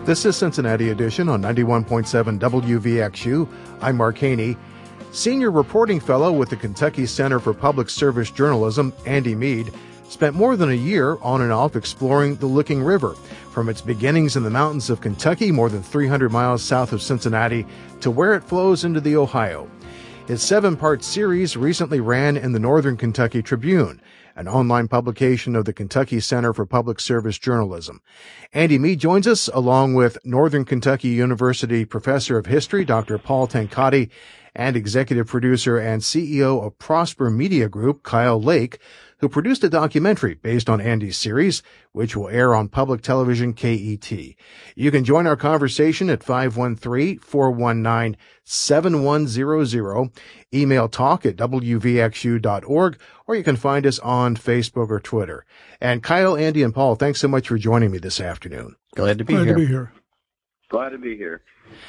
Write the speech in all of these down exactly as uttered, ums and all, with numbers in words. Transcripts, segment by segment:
This is Cincinnati Edition on ninety-one point seven W V X U. I'm Mark Haney. Senior reporting fellow with the Kentucky Center for Public Service Journalism, Andy Mead, spent more than a year on and off exploring the Licking River, from its beginnings in the mountains of Kentucky, more than three hundred miles south of Cincinnati, to where it flows into the Ohio. His seven-part series recently ran in the Northern Kentucky Tribune, an online publication of the Kentucky Center for Public Service Journalism. Andy Mead joins us, along with Northern Kentucky University Professor of History, Doctor Paul Tancati, and executive producer and C E O of Prosper Media Group, Kyle Lake, who produced a documentary based on Andy's series, which will air on public television K E T. You can join our conversation at five one three, four one nine, seven one zero zero, email talk at w v x u dot org, or you can find us on Facebook or Twitter. And Kyle, Andy, and Paul, thanks so much for joining me this afternoon. Glad to be Glad here. to be here. Glad to be here.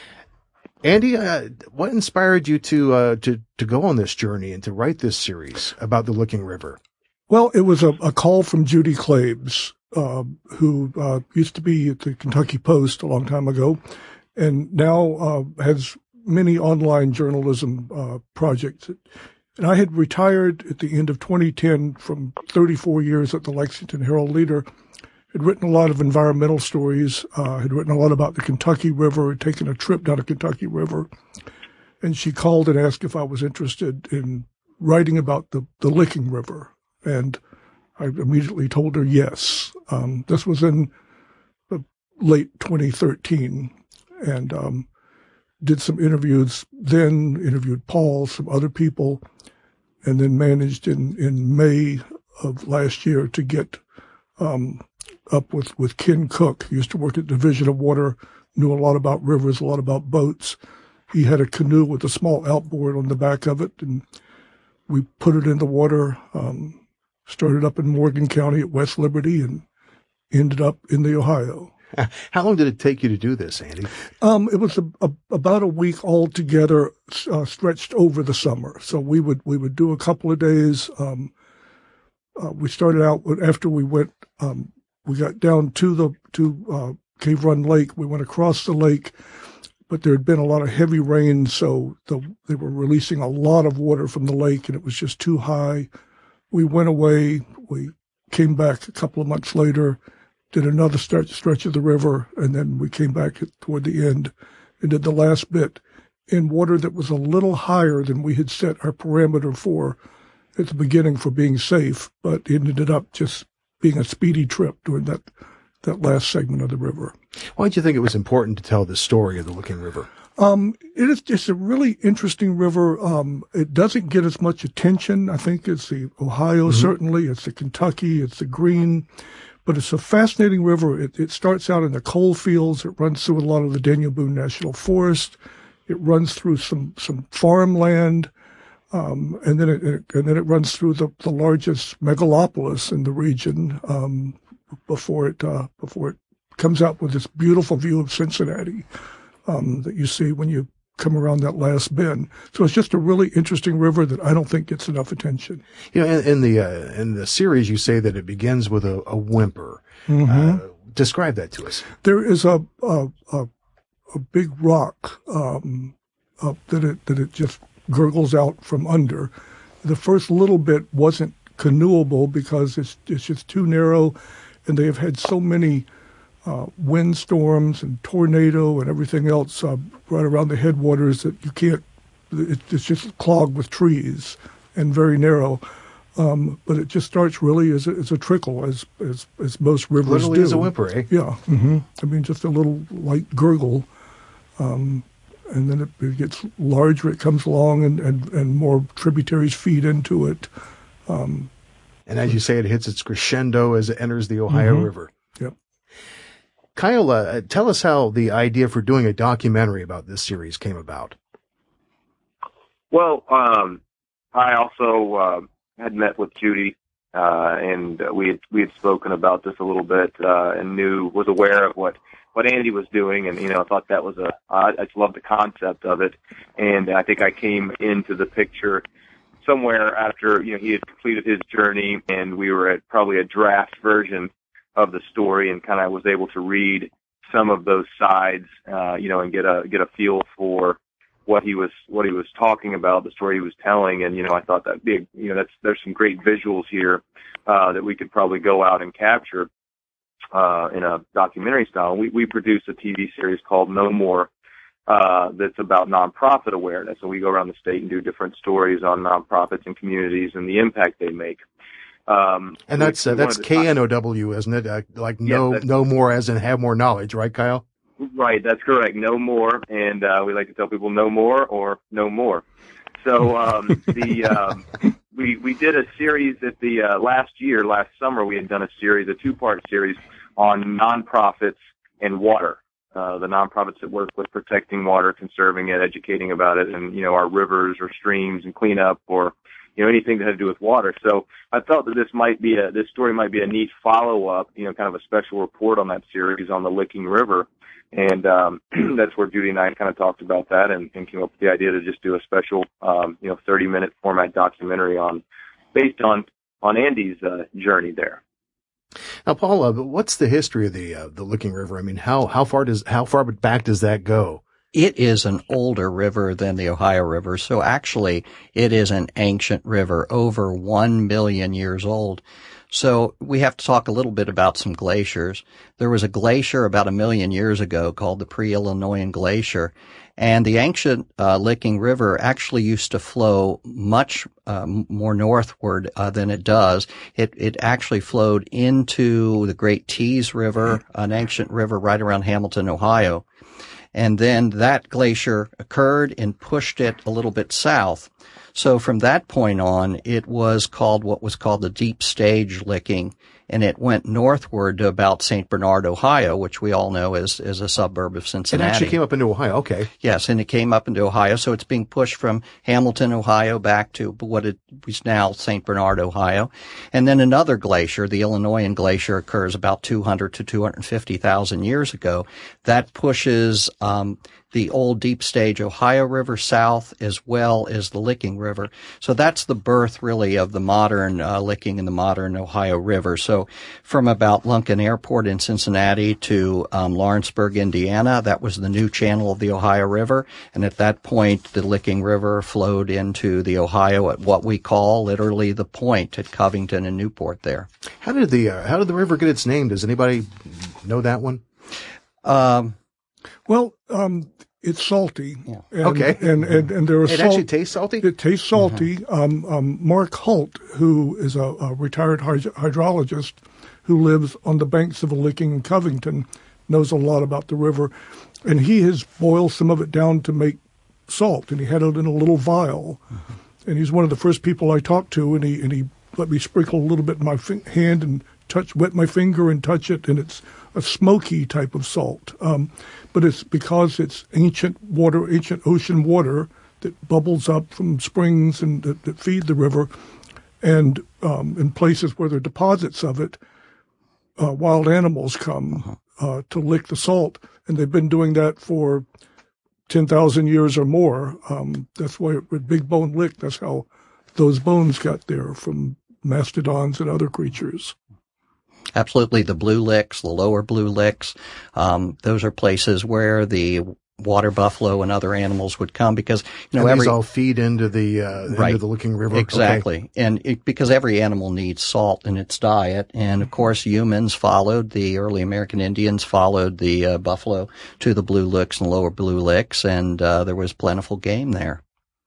Andy, uh, what inspired you to uh, to to go on this journey and to write this series about the Licking River? Well, it was a, a call from Judy Claibs, uh, who uh, used to be at the Kentucky Post a long time ago, and now uh, has many online journalism uh, projects. And I had retired at the end of twenty ten from thirty-four years at the Lexington Herald-Leader. Had written a lot of environmental stories, uh, had written a lot about the Kentucky River, had taken a trip down the Kentucky River. And she called and asked if I was interested in writing about the, the Licking River. And I immediately told her yes. Um, this was in the late twenty thirteen. And um, did some interviews, then interviewed Paul, some other people, and then managed in, in May of last year to get um, up with, with Ken Cook. He used to work at Division of Water, knew a lot about rivers, a lot about boats. He had a canoe with a small outboard on the back of it, and we put it in the water, um, started up in Morgan County at West Liberty, and ended up in the Ohio. How long did it take you to do this, Andy? Um, it was a, a, about a week altogether, uh, stretched over the summer. So we would we would do a couple of days. Um, uh, we started out with, after we went, um, we got down to the to uh, Cave Run Lake. We went across the lake, but there had been a lot of heavy rain, so the, they were releasing a lot of water from the lake, and it was just too high. We went away. We came back a couple of months later, did another stretch, stretch of the river, and then we came back toward the end and did the last bit in water that was a little higher than we had set our parameter for at the beginning for being safe, but it ended up just being a speedy trip during that that last segment of the river. Why did you think it was important to tell the story of the Licking River? Um, it is just a really interesting river. Um, it doesn't get as much attention, I think, as the Ohio, mm-hmm. certainly. It's the Kentucky, it's the Green. But it's a fascinating river. It, it starts out in the coal fields. It runs through a lot of the Daniel Boone National Forest. It runs through some, some farmland. Um, and then it, it, and then it runs through the, the largest megalopolis in the region, um, before it, uh, before it comes out with this beautiful view of Cincinnati, um, that you see when you come around that last bend. So it's just a really interesting river that I don't think gets enough attention. You know, in, in the, uh, in the series, you say that it begins with a, a whimper. Mm-hmm. Uh, describe that to us. There is a, a, a, a big rock, um, uh, that it, that it just gurgles out from under. The first little bit wasn't canoeable because it's it's just too narrow, and they have had so many uh, windstorms and tornado and everything else uh, right around the headwaters that you can't. It, it's just clogged with trees and very narrow. Um, but it just starts really as a, as a trickle, as as as most rivers Literally do. as a whimper, eh? Yeah. Mm-hmm. I mean, just a little light gurgle. Um, And then it, it gets larger, it comes along, and, and, and more tributaries feed into it. Um, and as you say, it hits its crescendo as it enters the Ohio mm-hmm. River. Yep. Kyle, uh, tell us how the idea for doing a documentary about this series came about. Well, um, I also uh, had met with Judy, uh, and we had we had spoken about this a little bit, uh, and knew was aware of what. what Andy was doing, and, you know, I thought that was a, I just loved the concept of it, and I think I came into the picture somewhere after, you know, he had completed his journey, and we were at probably a draft version of the story, and kind of was able to read some of those sides, uh, you know, and get a get a feel for what he was what he was talking about, the story he was telling. And you know, I thought that big, you know, that's there's some great visuals here uh, that we could probably go out and capture uh, in a documentary style. We we produced a T V series called No More. Uh, that's about nonprofit awareness. And we go around the state and do different stories on nonprofits and communities and the impact they make. Um, and that's, uh, that's K N O W, isn't it? Uh, like no, yes, no more as in have more knowledge, right, Kyle? Right. That's correct. No more. And, uh, we like to tell people no more or no more. So, um, the, um, we, we did a series at the, uh, last year, last summer, we had done a series, a two part series on nonprofits and water. Uh, the nonprofits that work with protecting water, conserving it, educating about it, and, you know, our rivers or streams and cleanup or, you know, anything that had to do with water. So I felt that this might be a, this story might be a neat follow-up, you know, kind of a special report on that series on the Licking River. And, um, that's where Judy and I kind of talked about that and, and came up with the idea to just do a special, um, you know, thirty minute format documentary on, based on, on Andy's, uh, journey there. Now, Paul, uh, what's the history of the uh, the Licking River? I mean, how how far does how far back does that go? It is an older river than the Ohio River, so actually it is an ancient river, over one million years old. So we have to talk a little bit about some glaciers. There was a glacier about a million years ago called the Pre-Illinoian Glacier, and the ancient uh, Licking River actually used to flow much uh, more northward uh, than it does. It it actually flowed into the Great Tees River, an ancient river right around Hamilton, Ohio. And then that glacier occurred and pushed it a little bit south. So from that point on, it was called what was called the deep stage licking, and it went northward to about Saint Bernard, Ohio, which we all know is, is a suburb of Cincinnati. It actually came up into Ohio, okay. Yes, and it came up into Ohio, so it's being pushed from Hamilton, Ohio, back to what it is now Saint Bernard, Ohio. And then another glacier, the Illinoian Glacier, occurs about two hundred to two hundred fifty thousand years ago. That pushes um the old deep stage Ohio River south as well as the Licking River. So that's the birth really of the modern uh, Licking and the modern Ohio River. So from about Lunken Airport in Cincinnati to um, Lawrenceburg, Indiana, that was the new channel of the Ohio River. And at that point, the Licking River flowed into the Ohio at what we call literally the point at Covington and Newport there. How did the uh, how did the river get its name? Does anybody know that one? Um, well, um, it's salty. Yeah. And, okay. And, and, and there are It salt, actually tastes salty? It tastes salty. Mm-hmm. Um, um, Mark Holt, who is a, a retired hyd- hydrologist who lives on the banks of the Licking in Covington, knows a lot about the river. And he has boiled some of it down to make salt, and he had it in a little vial. Mm-hmm. And he's one of the first people I talked to, and he, and he let me sprinkle a little bit in my fi- hand and touch, wet my finger and touch it, and it's a smoky type of salt. Um, but it's because it's ancient water, ancient ocean water that bubbles up from springs and that, that feed the river. And um, in places where there are deposits of it, uh, wild animals come uh, to lick the salt. And they've been doing that for ten thousand years or more. Um, that's why with Big Bone Lick, that's how those bones got there from mastodons and other creatures. Absolutely. The Blue Licks, the lower Blue Licks, um, those are places where the water buffalo and other animals would come because, you know, and every. These all feed into the, uh, right. into the Licking River. Exactly. Okay. And it, because every animal needs salt in its diet. And of course, humans followed, the early American Indians followed the uh, buffalo to the Blue Licks and lower Blue Licks, and uh, there was plentiful game there.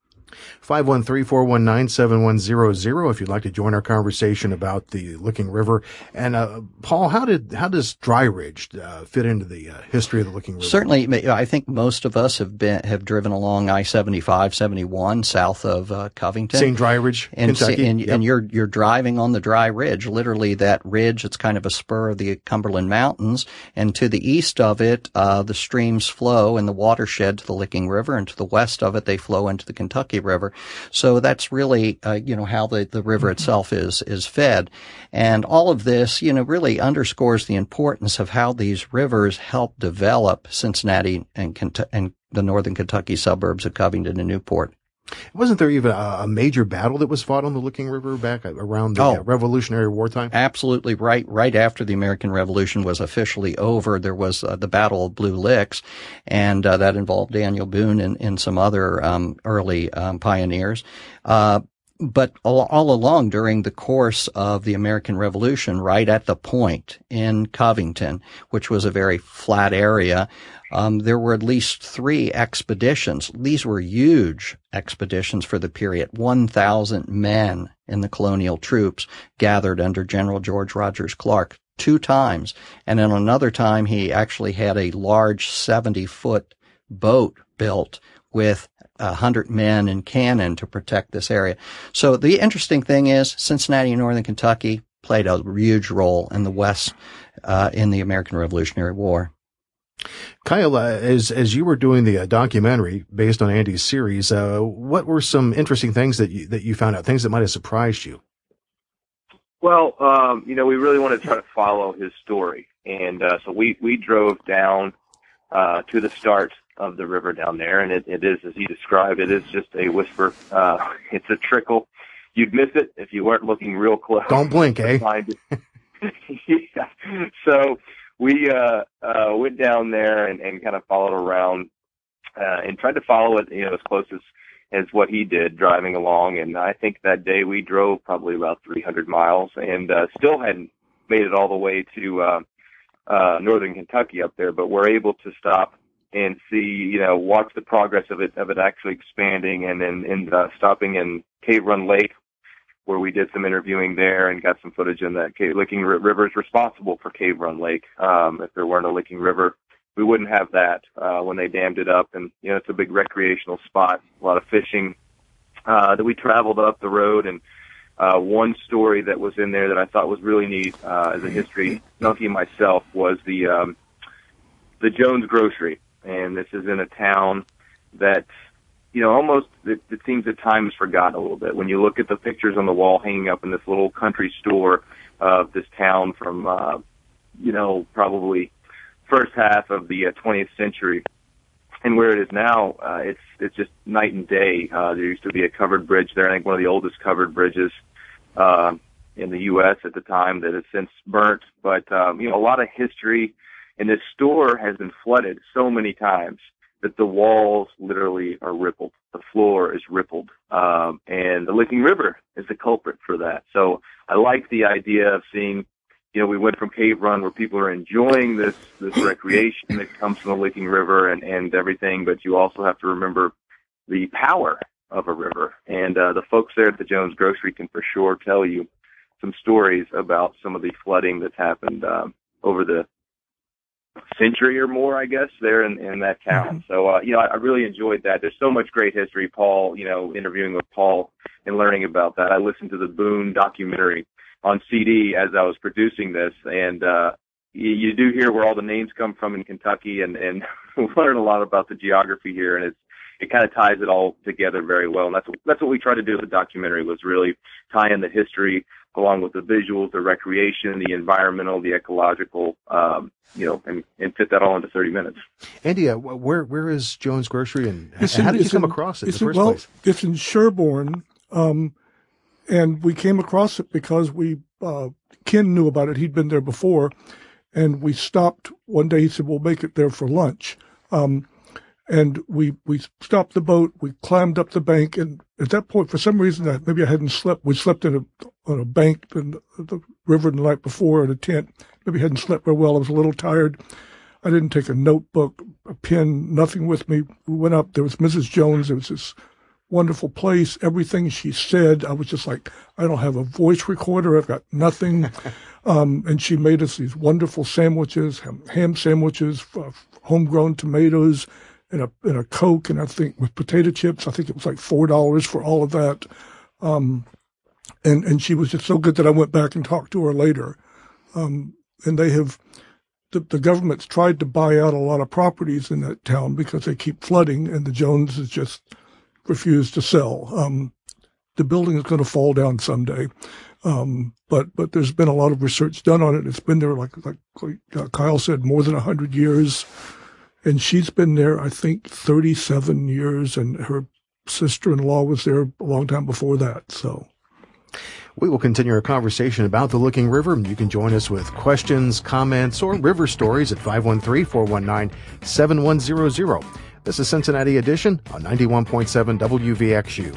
five one three, four one nine, seven one zero zero if you'd like to join our conversation about the Licking River. And, uh, Paul, how did, how does Dry Ridge, uh, fit into the uh, history of the Licking River? Certainly, I think most of us have been, have driven along I seventy-five, seventy-one south of, uh, Covington. Saint Dry Ridge, and, Kentucky. And, yep. and you're, you're driving on the Dry Ridge, literally that ridge. It's kind of a spur of the Cumberland Mountains. And to the east of it, uh, the streams flow in the watershed to the Licking River, and to the west of it, they flow into the Kentucky River. So that's really, uh, you know, how the, the river itself is, is fed. And all of this, you know, really underscores the importance of how these rivers help develop Cincinnati and, Kentu- and the northern Kentucky suburbs of Covington and Newport. Wasn't there even a, a major battle that was fought on the Licking River back around the Oh. uh, Revolutionary War time? Absolutely right. Right after the American Revolution was officially over, there was uh, the Battle of Blue Licks, and uh, that involved Daniel Boone and, and some other um, early um, pioneers. Uh, But all, all along during the course of the American Revolution, right at the point in Covington, which was a very flat area, um, there were at least three expeditions. These were huge expeditions for the period. one thousand men in the colonial troops gathered under General George Rogers Clark two times. And then another time he actually had a large seventy-foot boat built with a hundred men and cannon to protect this area. So the interesting thing is Cincinnati and Northern Kentucky played a huge role in the West, uh, in the American Revolutionary War. Kyle, uh, as as you were doing the uh, documentary based on Andy's series, uh, what were some interesting things that you, that you found out, things that might have surprised you? Well, um, you know, we really want to try to follow his story. And uh, so we, we drove down uh, to the start of the river down there, and it, it is, as he described, it is just a whisper. Uh, it's a trickle. You'd miss it if you weren't looking real close. Don't blink, eh? Yeah. So we uh, uh, went down there and, and kind of followed around uh, and tried to follow it, you know, as close as, as what he did driving along. And I think that day we drove probably about three hundred miles and uh, still hadn't made it all the way to uh, uh, Northern Kentucky up there, but we're able to stop and see, you know, watch the progress of it, of it actually expanding, and then and, uh, stopping in Cave Run Lake, where we did some interviewing there and got some footage in that. Cave, Licking River is responsible for Cave Run Lake. Um, if there weren't a Licking River, we wouldn't have that, uh, when they dammed it up. And, you know, it's a big recreational spot, a lot of fishing, uh, that we traveled up the road. And, uh, one story that was in there that I thought was really neat, uh, as a history junkie myself was the, um, the Jones Grocery. And this is in a town that, you know, almost it, it seems at times forgotten a little bit. When you look at the pictures on the wall hanging up in this little country store of this town from, uh, you know, probably first half of the uh, twentieth century, and where it is now, uh, it's it's just night and day. Uh, there used to be a covered bridge there, I think one of the oldest covered bridges uh, in the U S at the time, that has since burnt. But, um, you know, a lot of history. And this store has been flooded so many times that the walls literally are rippled. The floor is rippled. Um, and the Licking River is the culprit for that. So I like the idea of seeing, you know, we went from Cave Run where people are enjoying this, this recreation that comes from the Licking River and, and everything, but you also have to remember the power of a river. And uh, the folks there at the Jones Grocery can for sure tell you some stories about some of the flooding that's happened um, over the century or more, I guess, there in, in that town. Mm-hmm. So, uh, you know, I, I really enjoyed that. There's so much great history. Paul, you know, interviewing with Paul and learning about that. I listened to the Boone documentary on C D as I was producing this, and uh, you, you do hear where all the names come from in Kentucky, and, and learn a lot about the geography here, and it's it kind of ties it all together very well. And that's what, that's what we tried to do with the documentary, was really tie in the history along with the visuals, the recreation, the environmental, the ecological, um, you know, and, and fit that all into thirty minutes. Andy, uh, where where is Jones Grocery, and it's how in, did you come in, across it in the in, first well, place? It's in Sherborne, um, and we came across it because we uh, Ken knew about it. He'd been there before, and we stopped one day. He said, "We'll make it there for lunch." Um, And we, we stopped the boat, we climbed up the bank, and at that point, for some reason, I, maybe I hadn't slept. We slept in a, on a bank in the river the night before in a tent. Maybe I hadn't slept very well. I was a little tired. I didn't take a notebook, a pen, nothing with me. We went up. There was Missus Jones. It was this wonderful place. Everything she said, I was just like, I don't have a voice recorder. I've got nothing. um, and she made us these wonderful sandwiches, ham, ham sandwiches, uh, homegrown tomatoes, and a, and a Coke, and I think with potato chips, I think it was like four dollars for all of that. Um, and, and she was just so good that I went back and talked to her later. Um, and they have, the, the government's tried to buy out a lot of properties in that town because they keep flooding, and the Joneses just refused to sell. Um, the building is going to fall down someday. Um, but, but there's been a lot of research done on it. It's been there, like, like, like Kyle said, more than a hundred years. And she's been there, I think, thirty-seven years, and her sister-in-law was there a long time before that. So we will continue our conversation about the Licking River. You can join us with questions, comments, or river stories at five one three, four one nine, seven one zero zero. This is Cincinnati Edition on ninety-one point seven W V X U.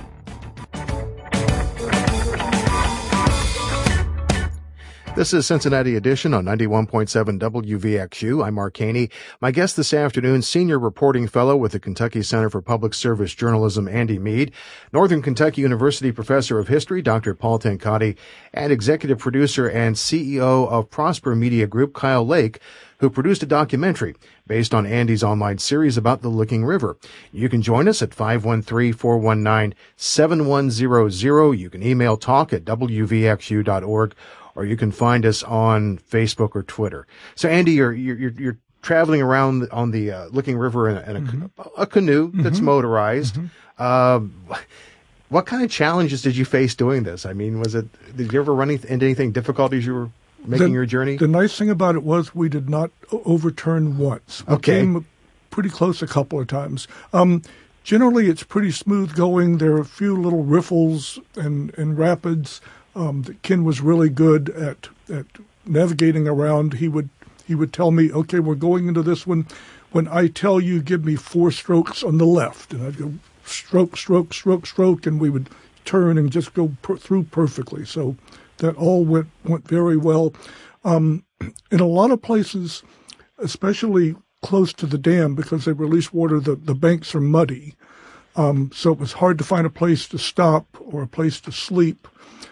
This is Cincinnati Edition on ninety-one point seven W V X U. I'm Mark Haney. My guest this afternoon, Senior Reporting Fellow with the Kentucky Center for Public Service Journalism, Andy Mead, Northern Kentucky University Professor of History, Doctor Paul Tenkate, and Executive Producer and C E O of Prosper Media Group, Kyle Lake, who produced a documentary based on Andy's online series about the Licking River. You can join us at five one three, four one nine, seven one zero zero. You can email talk at w v x u dot org. Or you can find us on Facebook or Twitter. So, Andy, you're you're you're traveling around on the uh, Licking River in, a, in a, mm-hmm. a canoe that's mm-hmm. motorized. Mm-hmm. Uh, what kind of challenges did you face doing this? I mean, was it? Did you ever run into anything difficult as you were making the, your journey? The nice thing about it was we did not overturn once. We okay, came pretty close a couple of times. Um, generally, it's pretty smooth going. There are a few little riffles and and rapids. Um, that Ken was really good at at navigating around. He would he would tell me, okay, we're going into this one. When I tell you, give me four strokes on the left, and I'd go stroke, stroke, stroke, stroke, and we would turn and just go per- through perfectly. So that all went went very well. Um, in a lot of places, especially close to the dam, because they release water, the, the banks are muddy. Um, so it was hard to find a place to stop or a place to sleep.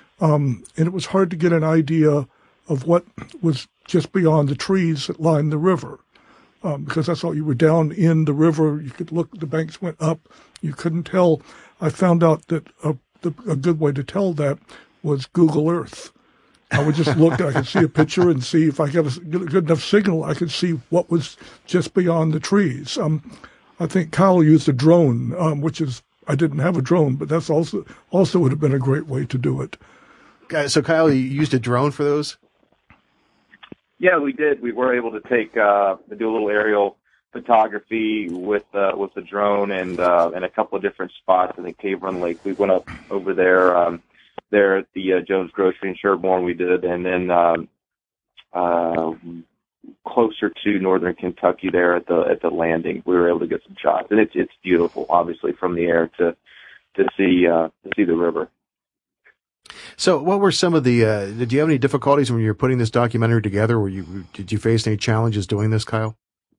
Um, and it was hard to get an idea of what was just beyond the trees that lined the river, um, because that's all you were down in the river. You could look, the banks went up. You couldn't tell. I found out that a, the, a good way to tell that was Google Earth. I would just look, I could see a picture and see if I got a good enough signal, I could see what was just beyond the trees. Um, I think Kyle used a drone, um, which is, I didn't have a drone, but that's also, also would have been a great way to do it. So, Kyle, you used a drone for those? Yeah, we did. We were able to take uh, do a little aerial photography with uh, with the drone and uh, and a couple of different spots. I think Cave Run Lake. We went up over there, um, there at the uh, Jones Grocery in Sherborne. We did, and then um, uh, closer to northern Kentucky, there at the at the landing, we were able to get some shots, and it's it's beautiful, obviously, from the air to to see uh, to see the river. So what were some of the, uh, did you have any difficulties when you were putting this documentary together? Were you, did you face any challenges doing this, Kyle?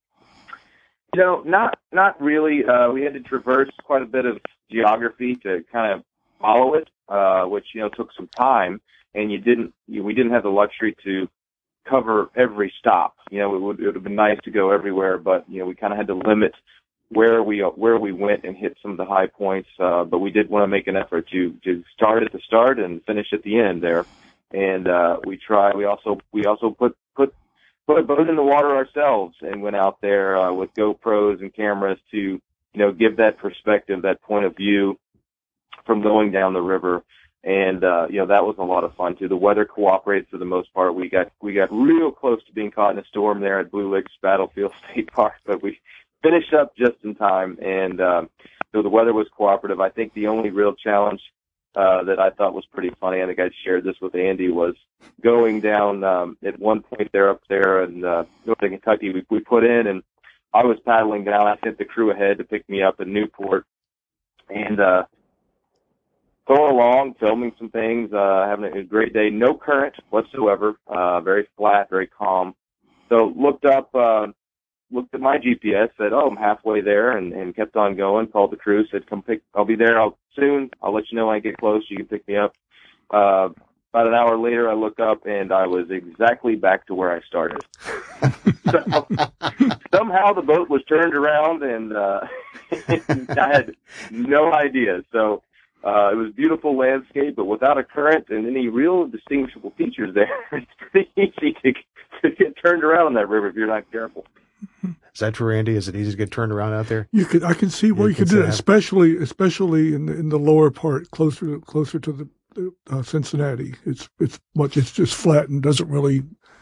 You know, not, not really. Uh, we had to traverse quite a bit of geography to kind of follow it, uh, which, you know, took some time, and you didn't, you, we didn't have the luxury to cover every stop. You know, it would, it would have been nice to go everywhere, but, you know, we kind of had to limit where we where we went and hit some of the high points, uh, but we did want to make an effort to to start at the start and finish at the end there. And uh, we try. We also we also put put put a boat in the water ourselves and went out there uh, with GoPros and cameras to you know give that perspective, that point of view from going down the river. And uh, you know that was a lot of fun too. The weather cooperated for the most part. We got we got real close to being caught in a storm there at Blue Licks Battlefield State Park, but we finished up just in time, and um, so the weather was cooperative. I think the only real challenge uh, that I thought was pretty funny, I think I shared this with Andy, was going down um, at one point there up there in uh, northern Kentucky. We, we put in, and I was paddling down. I sent the crew ahead to pick me up in Newport, and uh, going along, filming some things, uh, having a great day. No current whatsoever, uh, very flat, very calm. So looked up. Uh, looked at my G P S, said, oh, I'm halfway there, and, and kept on going, called the crew, said, come pick, I'll be there I'll, soon. I'll let you know when I get close. You can pick me up. Uh, about an hour later, I look up, and I was exactly back to where I started. So, somehow the boat was turned around, and uh, I had no idea. So uh, it was a beautiful landscape, but without a current and any real distinguishable features there, it's pretty easy to, to get turned around on that river if you're not careful. Is that true, Andy? Is it easy to get turned around out there? You could, I can see where you, you could do it, especially, especially in the, in the lower part, closer, closer to the, the uh, Cincinnati. It's, it's much, it's just flat and doesn't really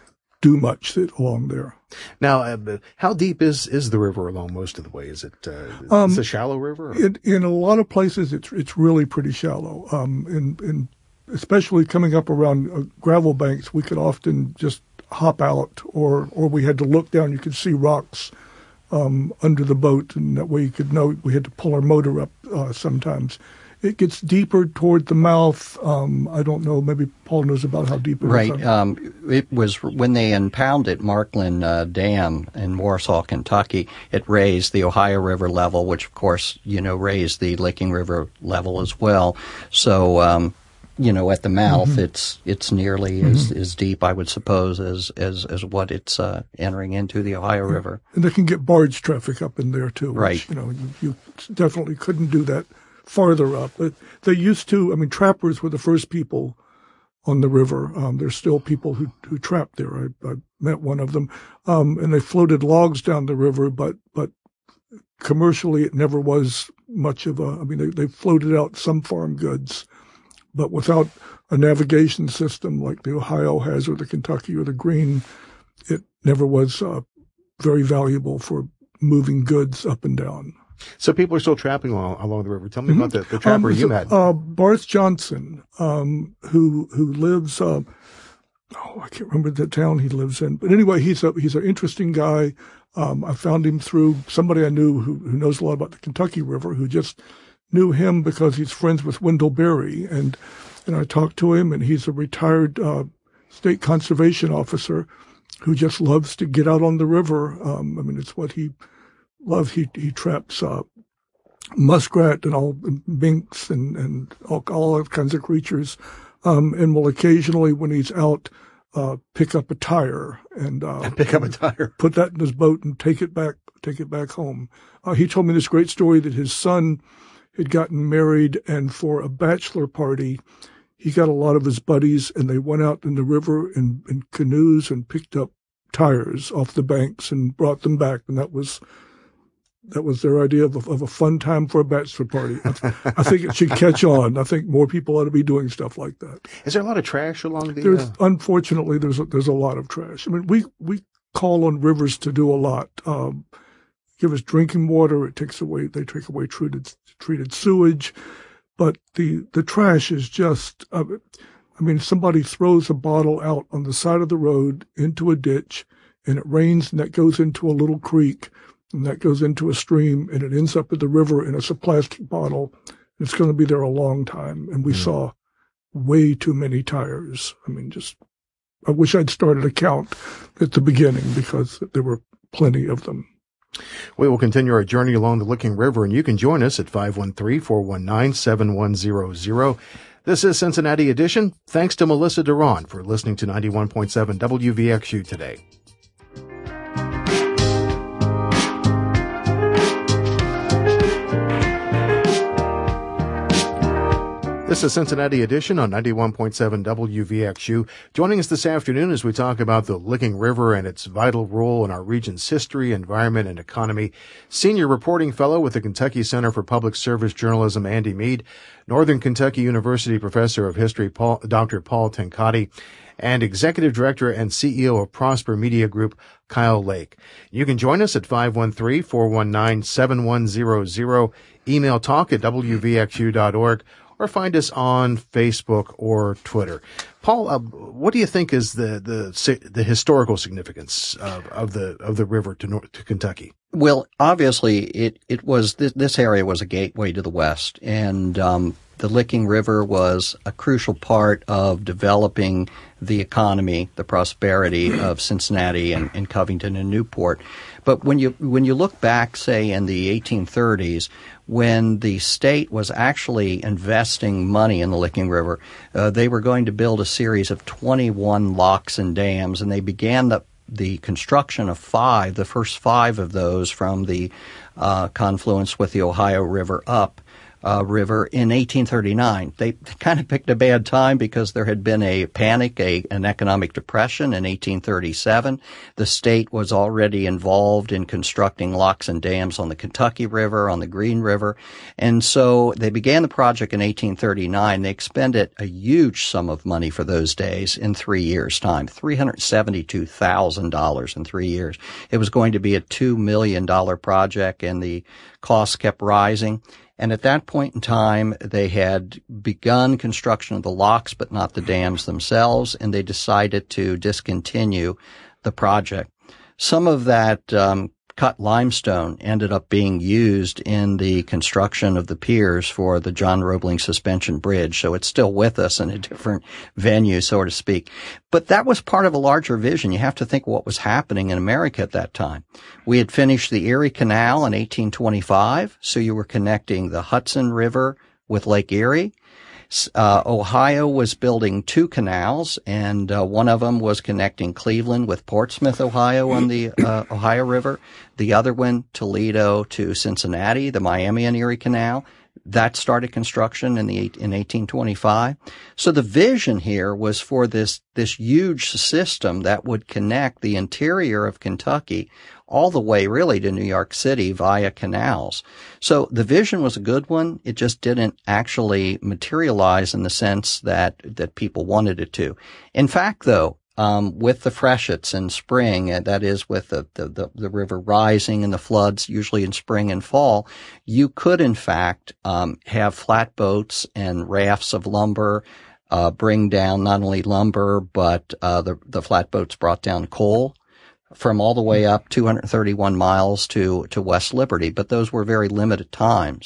do much along there. Now, uh, how deep is, is the river along most of the way? Is it uh, um, it's a shallow river? It, in a lot of places, it's it's really pretty shallow. Um, in, in especially coming up around uh, gravel banks, we could often just hop out, or or we had to look down. You could see rocks um, under the boat, and that way you could know we had to pull our motor up uh, sometimes. It gets deeper toward the mouth. Um, I don't know. Maybe Paul knows about how deep it right. is. Right. Um, it was when they impounded Markland uh, Dam in Warsaw, Kentucky. It raised the Ohio River level, which, of course, you know, raised the Licking River level as well. So, um, you know, at the mouth, mm-hmm. it's it's nearly mm-hmm. as, as deep, I would suppose, as as, as what it's uh, entering into the Ohio yeah. River. And they can get barge traffic up in there too. Right. Which, you know, you, you definitely couldn't do that farther up. But they used to, I mean, trappers were the first people on the river. Um, there's still people who, who trap there. I, I met one of them. Um, and they floated logs down the river, but, but commercially it never was much of a, I mean, they, they floated out some farm goods, but without a navigation system like the Ohio has or the Kentucky or the Green, it never was uh, very valuable for moving goods up and down. So people are still trapping along, along the river. Tell me mm-hmm. about the, the trapper um, you met. Uh, Barth Johnson, um, who who lives. Uh, oh, I can't remember the town he lives in. But anyway, he's a he's an interesting guy. Um, I found him through somebody I knew who, who knows a lot about the Kentucky River, who just knew him because he's friends with Wendell Berry, and and I talked to him, and he's a retired uh, state conservation officer who just loves to get out on the river. Um, I mean, it's what he. Love he he traps uh, muskrat and all minks and and all, all kinds of creatures, um, and will occasionally when he's out uh, pick up a tire and uh, pick up a tire, put that in his boat and take it back take it back home. Uh, he told me this great story that his son had gotten married, and for a bachelor party, he got a lot of his buddies and they went out in the river in, in canoes and picked up tires off the banks and brought them back, and that was. That was their idea of a, of a fun time for a bachelor party. I, th- I think it should catch on. I think more people ought to be doing stuff like that. Is there a lot of trash along the? There's, uh... Unfortunately, there's a, there's a lot of trash. I mean, we we call on rivers to do a lot. Um, give us drinking water. It takes away. They take away treated treated sewage, but the the trash is just. Uh, I mean, somebody throws a bottle out on the side of the road into a ditch, and it rains, and that goes into a little creek. And that goes into a stream, and it ends up at the river, and it's a plastic bottle. It's going to be there a long time. And we mm. saw way too many tires. I mean, just, I wish I'd started a count at the beginning because there were plenty of them. We will continue our journey along the Licking River, and you can join us at five one three, four one nine, seven one zero zero. This is Cincinnati Edition. Thanks to Melissa Duran for listening to ninety-one point seven W V X U today. This is Cincinnati Edition on ninety-one point seven W V X U. Joining us this afternoon as we talk about the Licking River and its vital role in our region's history, environment, and economy, Senior Reporting Fellow with the Kentucky Center for Public Service Journalism, Andy Mead, Northern Kentucky University Professor of History, Paul, Doctor Paul Tenkate, and Executive Director and C E O of Prosper Media Group, Kyle Lake. You can join us at five one three, four one nine, seven one zero zero, email talk at w v x u dot org, or find us on Facebook or Twitter. Paul, uh, what do you think is the the the historical significance of, of the of the river to North, to Kentucky? Well, obviously, it it was this, this area was a gateway to the West, and um, the Licking River was a crucial part of developing the economy, the prosperity of Cincinnati and, and Covington and Newport. But when you when you look back, say, in the eighteen thirties, when the state was actually investing money in the Licking River, uh, they were going to build a series of twenty-one locks and dams, and they began the the construction of five, the first five of those from the uh, confluence with the Ohio River up uh, River in eighteen thirty-nine. They kind of picked a bad time because there had been a panic, a, an economic depression in eighteen thirty-seven. The state was already involved in constructing locks and dams on the Kentucky River, on the Green River. And so they began the project in eighteen thirty-nine. They expended a huge sum of money for those days in three years' time, three hundred seventy-two thousand dollars in three years. It was going to be a two million dollars project, and the costs kept rising. And at that point in time, they had begun construction of the locks, but not the dams themselves, and they decided to discontinue the project. Some of that um, cut limestone ended up being used in the construction of the piers for the John Roebling Suspension Bridge, so it's still with us in a different venue, so to speak. But that was part of a larger vision. You have to think what was happening in America at that time. We had finished the Erie Canal in eighteen twenty-five, so you were connecting the Hudson River with Lake Erie. Uh, Ohio was building two canals, and uh, one of them was connecting Cleveland with Portsmouth, Ohio, on the uh, Ohio River. The other one, Toledo to Cincinnati, the Miami and Erie Canal. That started construction in the in eighteen twenty-five. So the vision here was for this this huge system that would connect the interior of Kentucky all the way really to New York City via canals. So the vision was a good one. It just didn't actually materialize in the sense that that people wanted it to. In fact, though, Um, with the freshets in spring, uh, that is with the, the, the, the river rising and the floods usually in spring and fall, you could in fact, um, have flatboats and rafts of lumber, uh, bring down not only lumber, but, uh, the, the flatboats brought down coal from all the way up two hundred thirty-one miles to, to West Liberty, but those were very limited times.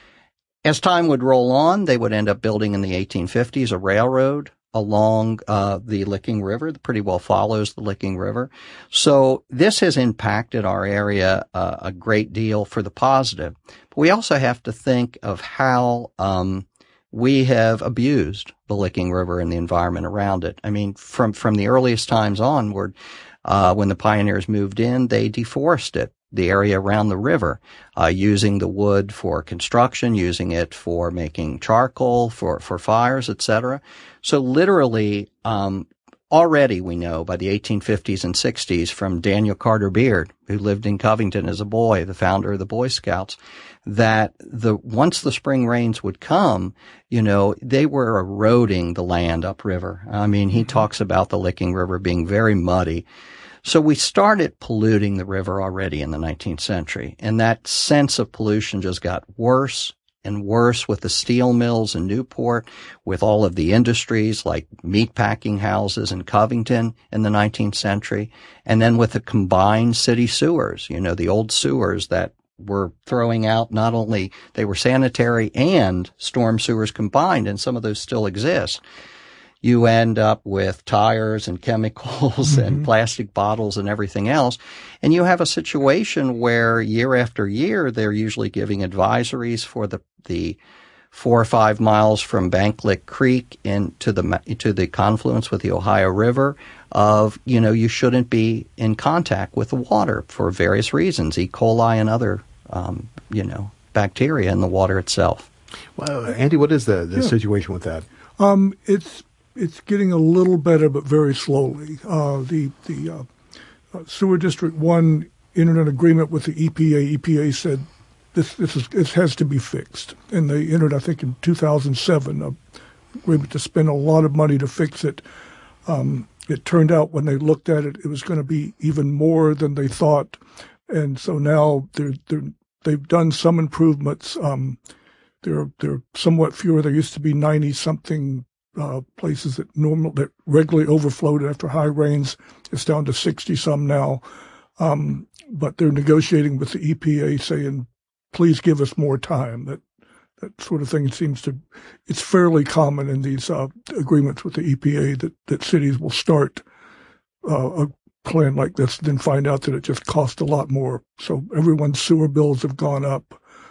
As time would roll on, they would end up building in the eighteen fifties a railroad along uh the Licking River, that pretty well follows the Licking River. So this has impacted our area uh, a great deal for the positive. But we also have to think of how um we have abused the Licking River and the environment around it. I mean, from from the earliest times onward, uh when the pioneers moved in, they deforested the area around the river, uh, using the wood for construction, using it for making charcoal, for, for fires, et cetera. So literally, um, already we know by the eighteen fifties and sixties from Daniel Carter Beard, who lived in Covington as a boy, the founder of the Boy Scouts, that the, once the spring rains would come, you know, they were eroding the land upriver. I mean, he talks about the Licking River being very muddy. So we started polluting the river already in the nineteenth century, and that sense of pollution just got worse and worse with the steel mills in Newport, with all of the industries like meatpacking houses in Covington in the nineteenth century, and then with the combined city sewers, you know, the old sewers that were throwing out not only, they were sanitary and storm sewers combined, and some of those still exist. You end up with tires and chemicals mm-hmm. and plastic bottles and everything else. And you have a situation where year after year, they're usually giving advisories for the, the four or five miles from Banklick Creek into the, to the confluence with the Ohio River of, you know, you shouldn't be in contact with the water for various reasons, E. coli and other, um, you know, bacteria in the water itself. Well, Andy, what is the, the yeah. situation with that? Um, it's, It's getting a little better, but very slowly. Uh, the the uh, uh, Sewer District One entered an agreement with the E P A. E P A said this this is this has to be fixed, and they entered, I think, in two thousand seven, an agreement to spend a lot of money to fix it. Um, it turned out when they looked at it, it was going to be even more than they thought, and so now they're, they're they've done some improvements. Um, they're they're somewhat fewer. There used to be ninety something. Uh, places that normal that regularly overflowed after high rains. It's down to sixty some now, um, but they're negotiating with the E P A, saying, "Please give us more time." That that sort of thing seems to it's fairly common in these uh, agreements with the E P A that that cities will start uh, a plan like this, then find out that it just costs a lot more. So everyone's sewer bills have gone up,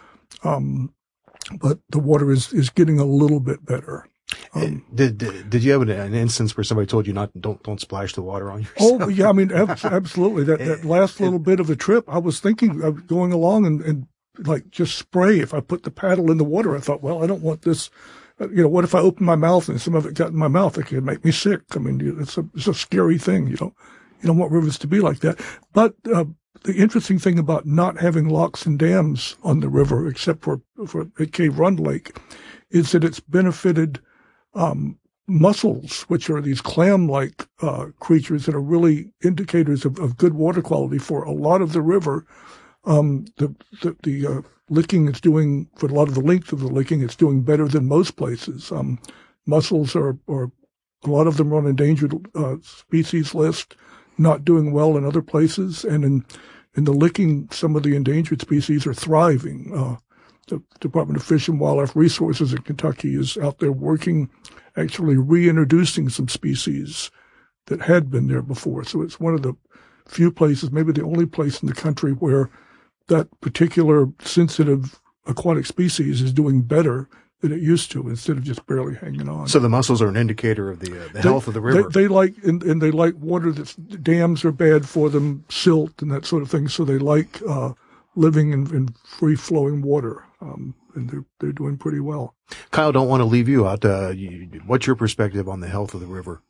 um, but the water is is getting a little bit better. Um, did, did did you have an, an instance where somebody told you not don't don't splash the water on yourself? Oh yeah, I mean ab- absolutely. That that last little bit of the trip, I was thinking of going along and, and like just spray if I put the paddle in the water. I thought, well, I don't want this. You know, what if I open my mouth and some of it got in my mouth? It could make me sick. I mean, it's a, it's a scary thing. You don't, you don't want rivers to be like that. But, uh, the interesting thing about not having locks and dams on the river, except for, for at Cave Run Lake, is that it's benefited, um, mussels, which are these clam-like, uh, creatures that are really indicators of, of good water quality for a lot of the river. Um, the, the, the, uh, licking it's doing, for a lot of the length of the licking, it's doing better than most places. Um, mussels are, are, a lot of them are on endangered, uh, species list, not doing well in other places. And in, in the licking, some of the endangered species are thriving. Uh, the Department of Fish and Wildlife Resources in Kentucky is out there working, actually reintroducing some species that had been there before. So it's one of the few places, maybe the only place in the country where that particular sensitive aquatic species is doing better than it used to, instead of just barely hanging on. So the mussels are an indicator of the, uh, the they, health of the river. They, they like, and, and they like water that's, dams are bad for them, silt and that sort of thing. So they like, uh, living in, in free flowing water. Um, and they're, they're doing pretty well. Kyle, don't want to leave you out. Uh, you, what's your perspective on the health of the river?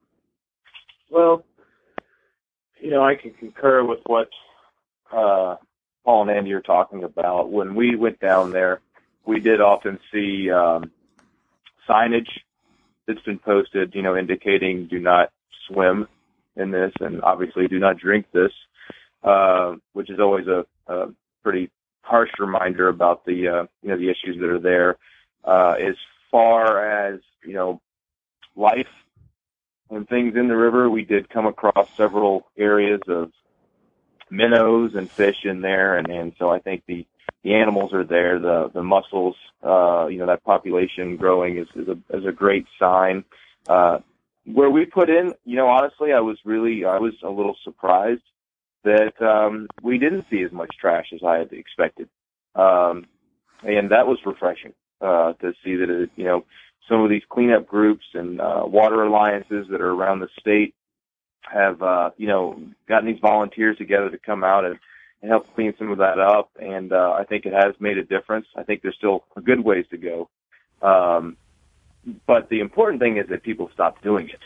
Well, you know, I can concur with what, uh, Paul and Andy are talking about. When we went down there, we did often see um, signage that's been posted, you know, indicating do not swim in this and obviously do not drink this, uh, which is always a, a pretty harsh reminder about the, uh, you know, the issues that are there. Uh, as far as, you know, life and things in the river, we did come across several areas of minnows and fish in there, and, and so I think the, the animals are there. The the mussels, uh, you know, that population growing is, is a is a great sign. Uh, where we put in, you know, honestly, I was really I was a little surprised that um, we didn't see as much trash as I had expected, um, and that was refreshing uh, to see that it, you know, some of these cleanup groups and uh, water alliances that are around the state have, uh, you know, gotten these volunteers together to come out and, and help clean some of that up. And, uh, I think it has made a difference. I think there's still a good ways to go. Um, but the important thing is that people stop doing it.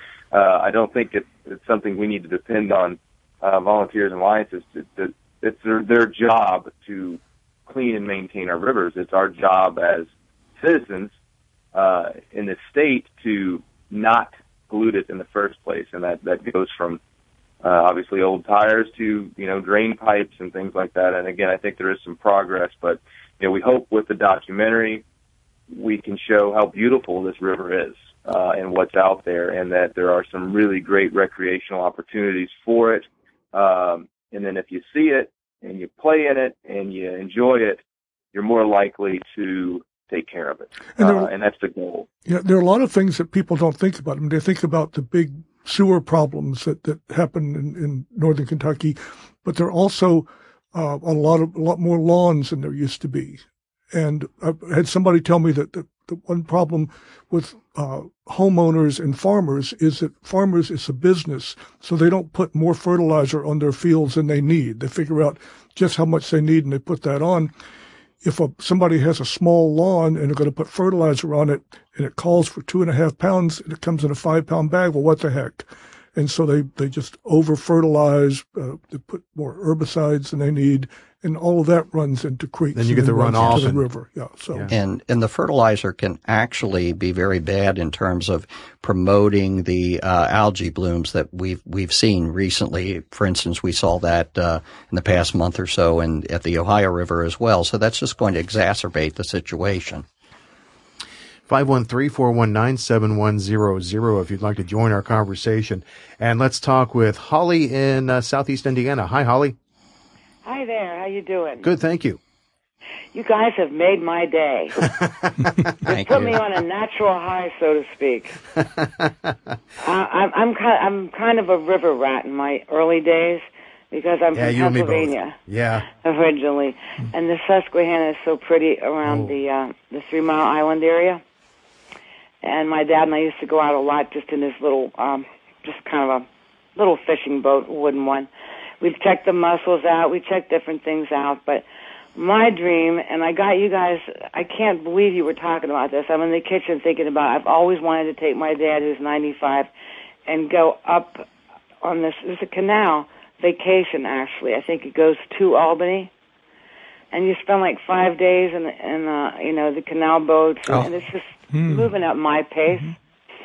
uh, I don't think it's, it's something we need to depend on, uh, volunteers and alliances to, to it's their, their job to clean and maintain our rivers. It's our job as citizens, uh, in the state to not pollute it in the first place, and that that goes from uh, obviously old tires to, you know, drain pipes and things like that. And again, I think there is some progress, but you know, we hope with the documentary we can show how beautiful this river is uh, and what's out there, and that there are some really great recreational opportunities for it. Um, and then if you see it and you play in it and you enjoy it, you're more likely to take care of it. And, uh, and that's the goal. Yeah, there are a lot of things that people don't think about. I mean, they think about the big sewer problems that, that happen in, in northern Kentucky, but there are also uh, a lot of a lot more lawns than there used to be. And I had somebody tell me that the, the one problem with uh, homeowners and farmers is that farmers is a business, so they don't put more fertilizer on their fields than they need. They figure out just how much they need and they put that on. If a, somebody has a small lawn and they're going to put fertilizer on it and it calls for two and a half pounds and it comes in a five pound bag, well, what the heck? And so they, they just over fertilize, uh, they put more herbicides than they need. And all of that runs into creeks. Then you get the runoff into the and, river. Yeah. So. Yeah. And, and the fertilizer can actually be very bad in terms of promoting the, uh, algae blooms that we've, we've seen recently. For instance, we saw that, uh, in the past month or so and at the Ohio River as well. So that's just going to exacerbate the situation. five one three, four one nine, seven one zero zero if you'd like to join our conversation. And let's talk with Holly in uh, Southeast Indiana. Hi, Holly. Hi there. How you doing? Good, thank you. You guys have made my day. Thank Put you. me on a natural high, so to speak. uh, I'm, I'm, kind, I'm kind of a river rat in my early days because I'm yeah, from you and me Pennsylvania both. Yeah. originally. And the Susquehanna is so pretty around Oh. the uh, the Three Mile Island area. And my dad and I used to go out a lot just in this little, um, just kind of a little fishing boat, a wooden one. We've checked the mussels out. We checked different things out. But my dream, and I got you guys, I can't believe you were talking about this. I'm in the kitchen thinking about it. I've always wanted to take my dad, who's ninety-five, and go up on this, there's a canal, vacation actually. I think it goes to Albany. And you spend like five days in, in uh, you know, the canal boats, and, oh. and it's just mm. moving at my pace. Mm-hmm.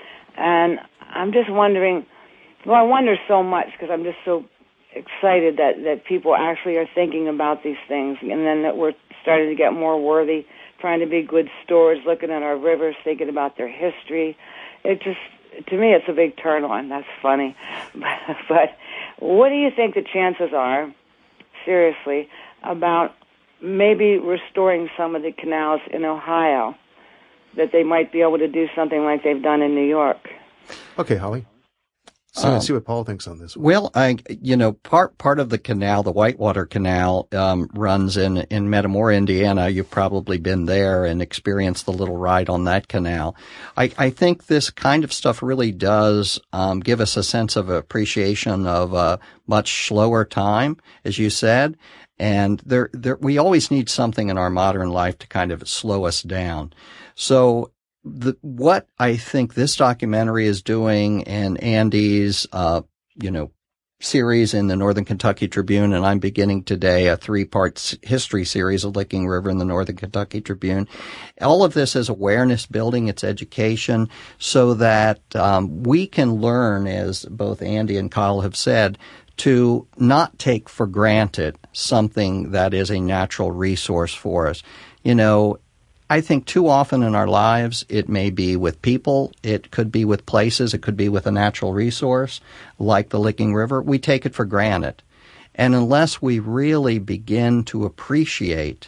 And I'm just wondering, well, I wonder so much because I'm just so excited that, that people actually are thinking about these things, and then that we're starting to get more worthy, trying to be good stewards, looking at our rivers, thinking about their history. It just, to me, it's a big turn on. That's funny. But what do you think the chances are, seriously, about maybe restoring some of the canals in Ohio, that they might be able to do something like they've done in New York? Okay, Holly. So Um, let's see what Paul thinks on this one. Well, I, you know, part, part of the canal, the Whitewater Canal, um, runs in, in Metamora, Indiana. You've probably been there and experienced the little ride on that canal. I, I think this kind of stuff really does, um, give us a sense of appreciation of a much slower time, as you said. And there, there, we always need something in our modern life to kind of slow us down. So, The, what I think this documentary is doing, and Andy's, uh, you know, series in the Northern Kentucky Tribune, and I'm beginning today a three-part history series of Licking River in the Northern Kentucky Tribune. All of this is awareness building, it's education, so that um, we can learn, as both Andy and Kyle have said, to not take for granted something that is a natural resource for us. You know, I think too often in our lives, it may be with people, it could be with places, it could be with a natural resource like the Licking River. We take it for granted. And unless we really begin to appreciate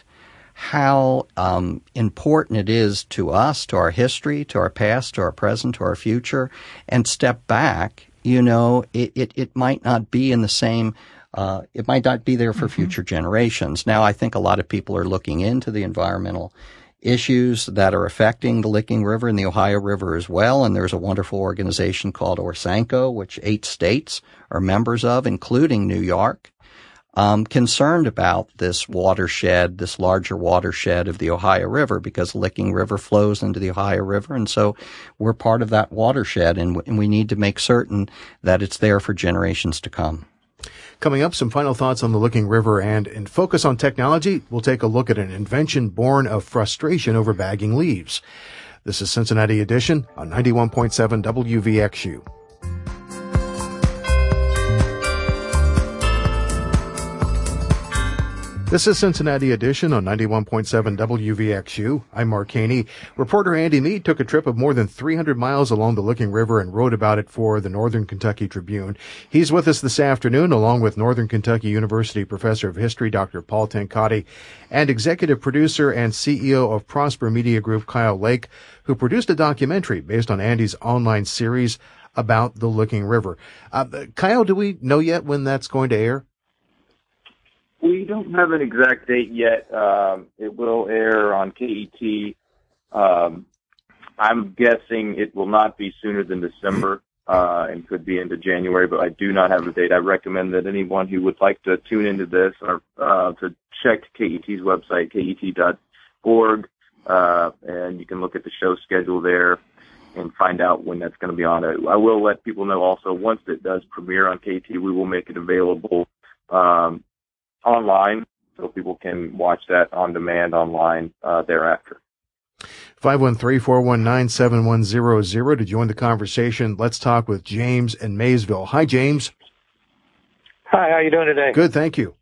how um, important it is to us, to our history, to our past, to our present, to our future, and step back, you know, it, it, it might not be in the same Uh, it might not be there for mm-hmm. future generations. Now, I think a lot of people are looking into the environmental issues that are affecting the Licking River and the Ohio River as well. And there's a wonderful organization called Orsanco, which eight states are members of, including New York, um, concerned about this watershed, this larger watershed of the Ohio River, because the Licking River flows into the Ohio River. And so we're part of that watershed, and, w- and we need to make certain that it's there for generations to come. Coming up, some final thoughts on the Licking River, and in Focus on Technology, we'll take a look at an invention born of frustration over bagging leaves. This is Cincinnati Edition on ninety-one point seven W V X U. This is Cincinnati Edition on ninety-one point seven W V X U. I'm Mark Haney. Reporter Andy Mead took a trip of more than three hundred miles along the Licking River and wrote about it for the Northern Kentucky Tribune. He's with us this afternoon, along with Northern Kentucky University Professor of History, Doctor Paul Tenkati, and executive producer and C E O of Prosper Media Group, Kyle Lake, who produced a documentary based on Andy's online series about the Licking River. Uh, Kyle, do we know yet when that's going to air? We don't have an exact date yet. Um, it will air on K E T. Um, I'm guessing it will not be sooner than December uh, and could be into January, but I do not have a date. I recommend that anyone who would like to tune into this or uh, to check K E T's website, K E T dot org, uh, and you can look at the show schedule there and find out when that's going to be on. I will let people know also, once it does premiere on K E T, we will make it available um, online, so people can watch that on demand online uh, thereafter. five one three, four one nine, seven one zero zero to join the conversation. Let's talk with James in Maysville. Hi, James. Hi, how you doing today? Good, thank you.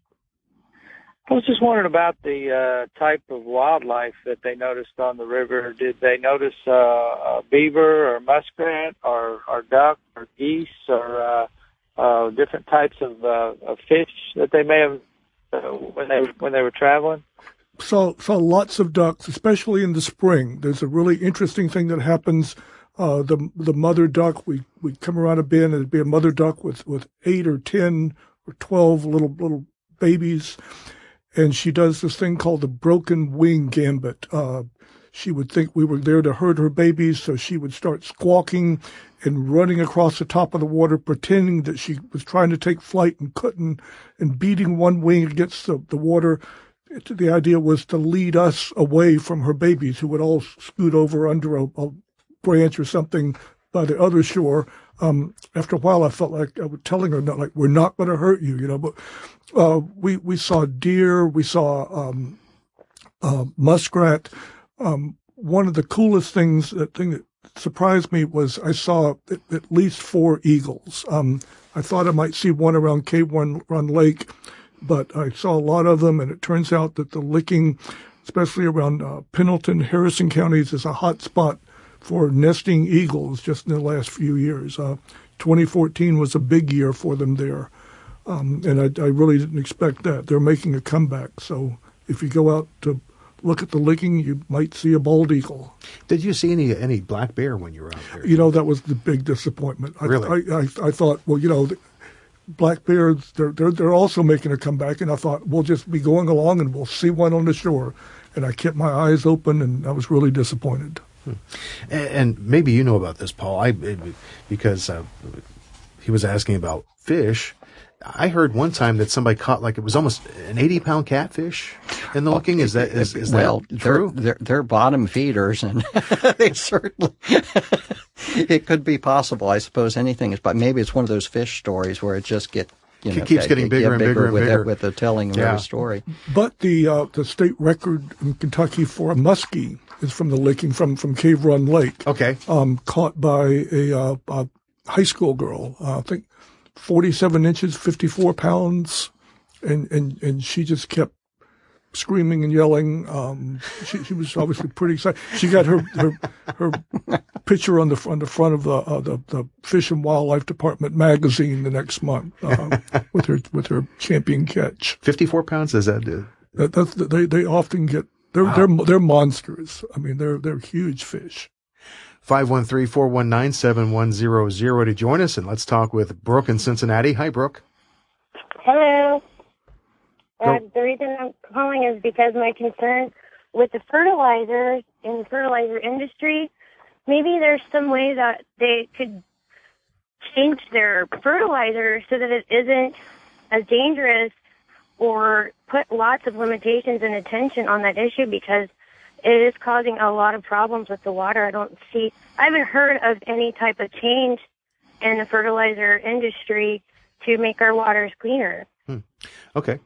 I was just wondering about the uh, type of wildlife that they noticed on the river. Did they notice uh, a beaver or muskrat or, or duck or geese or uh, uh, different types of, uh, of fish that they may have when they when they were traveling? Saw saw lots of ducks, especially in the spring. There's a really interesting thing that happens. Uh, the the mother duck, we we come around a bend, and it'd be a mother duck with, with eight or ten or twelve little little babies, and she does this thing called the broken wing gambit. Uh, she would think we were there to herd her babies, so she would start squawking and running across the top of the water, pretending that she was trying to take flight and couldn't, and beating one wing against the, the water it, the idea was to lead us away from her babies, who would all scoot over under a, a branch or something by the other shore. Um, after a while, I felt like I was telling her, not like, we're not going to hurt you, you know, but, uh, we, we saw deer, we saw, um, uh, muskrat. Um, one of the coolest things, that thing that surprised me was I saw at, at least four eagles. Um, I thought I might see one around Cave Run, Run Lake, but I saw a lot of them, and it turns out that the Licking, especially around, uh, Pendleton, Harrison counties, is a hot spot for nesting eagles just in the last few years. Uh, twenty fourteen was a big year for them there. Um, and I, I really didn't expect that. They're making a comeback. So if you go out to look at the Licking, you might see a bald eagle. Did you see any any black bear when you were out there? You know, that was the big disappointment. I, Really? I, I, I thought, well, you know, the black bears, they're, they're, they're also making a comeback. And I thought, we'll just be going along and we'll see one on the shore. And I kept my eyes open, and I was really disappointed. Hmm. And, and maybe you know about this, Paul, I, because uh, he was asking about fish. I heard one time that somebody caught, like, it was almost an eighty pound catfish in the Licking. Is that, is, is well, that true? They're, they're, they're bottom feeders, and they certainly, it could be possible. I suppose anything is, but maybe it's one of those fish stories where it just get, you know, it keeps getting bigger and bigger and with bigger. It, with the telling of Yeah. every story. But the uh, the state record in Kentucky for a muskie is from the Licking, from, from Cave Run Lake. Okay. Um, caught by a, uh, a high school girl, uh, I think forty-seven inches, fifty-four pounds. And, and, and she just kept screaming and yelling. Um, she, she was obviously pretty excited. She got her, her, her picture on the, on the front of the, uh, the, the Fish and Wildlife Department magazine the next month, uh, with her, with her champion catch. fifty-four pounds, is that? Uh, That, that's, they, they often get, they're, Wow. they're, they're monsters. I mean, they're, they're huge fish. five one three, four one nine, seven one zero zero to join us, and let's talk with Brooke in Cincinnati. Hi, Brooke. Hello. Uh, Go. the reason I'm calling is because my concern with the fertilizers in the fertilizer industry, maybe there's some way that they could change their fertilizer so that it isn't as dangerous, or put lots of limitations and attention on that issue, because it is causing a lot of problems with the water. I don't see, I haven't heard of any type of change in the fertilizer industry to make our waters cleaner. Hmm. Okay.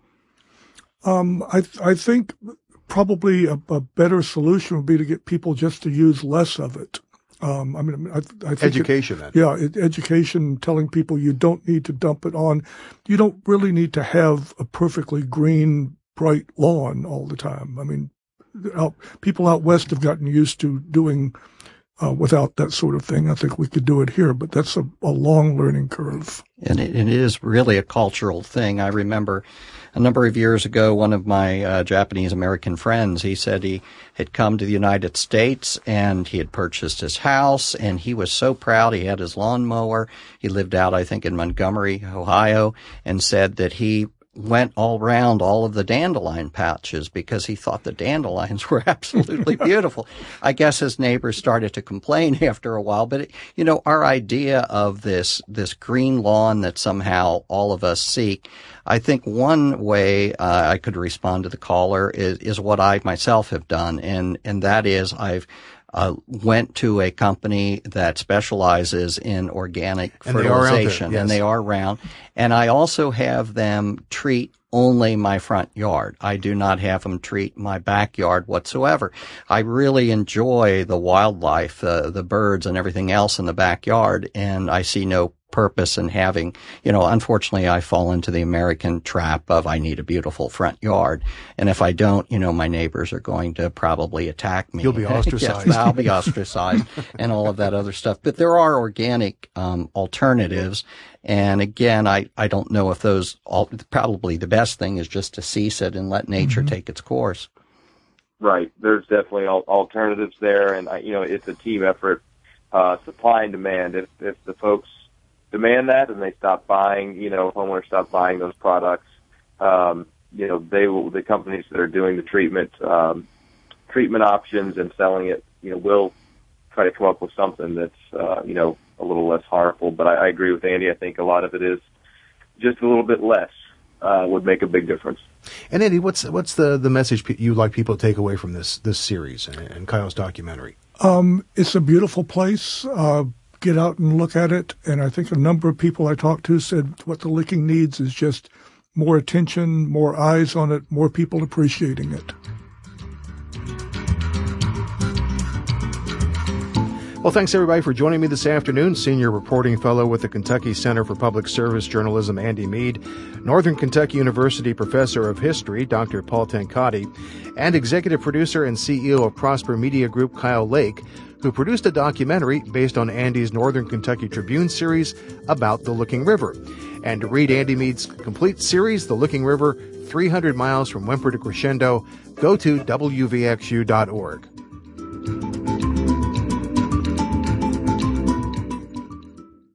Um, I, I think probably a, a better solution would be to get people just to use less of it. Um, I mean, I, I think Education, it, then. yeah, it, education, telling people you don't need to dump it on. You don't really need to have a perfectly green, bright lawn all the time. I mean, out, people out west have gotten used to doing uh, without that sort of thing. I think we could do it here, but that's a, a long learning curve. And it, and it is really a cultural thing. I remember a number of years ago, one of my uh, Japanese American friends, he said he had come to the United States and he had purchased his house, and he was so proud. He had his lawnmower. He lived out, I think, in Montgomery, Ohio, and said that he went all around all of the dandelion patches because he thought the dandelions were absolutely beautiful. I guess his neighbors started to complain after a while, but it, you know, our idea of this, this green lawn that somehow all of us seek, I think one way uh, I could respond to the caller is, is what I myself have done. And, and that is I've, Uh, went to a company that specializes in organic And they are out there, fertilization, yes. and they are around. And I also have them treat only my front yard. I do not have them treat my backyard whatsoever. I really enjoy the wildlife, uh, the birds and everything else in the backyard, and I see no purpose in having, you know, unfortunately I fall into the American trap of I need a beautiful front yard. And if I don't, you know, my neighbors are going to probably attack me. You'll be ostracized. Yes, I'll be ostracized and all of that other stuff. But there are organic um, alternatives. And again, I, I don't know if those, all, probably the best thing is just to cease it and let nature Mm-hmm. take its course. Right. There's definitely al- alternatives there, and I, you know, it's a team effort, uh, supply and demand. If if the folks demand that and they stop buying, you know, homeowners stop buying those products, um, you know, they will, the companies that are doing the treatment, um, treatment options and selling it, you know, will try to come up with something that's, uh, you know, a little less harmful. But I, I agree with Andy. I think a lot of it is just a little bit less. uh, would make a big difference. And Andy, what's what's the, the message you'd like people to take away from this this series and, and Kyle's documentary? Um, it's a beautiful place. Uh, get out and look at it. And I think a number of people I talked to said what the Licking needs is just more attention, more eyes on it, more people appreciating it. Well, thanks everybody for joining me this afternoon. Senior reporting fellow with the Kentucky Center for Public Service Journalism, Andy Mead, Northern Kentucky University professor of history, Doctor Paul Tenkati, and executive producer and C E O of Prosper Media Group, Kyle Lake, who produced a documentary based on Andy's Northern Kentucky Tribune series about the Licking River. And to read Andy Mead's complete series, The Licking River, three hundred miles from Whymper to Crescendo, go to W V X U dot org.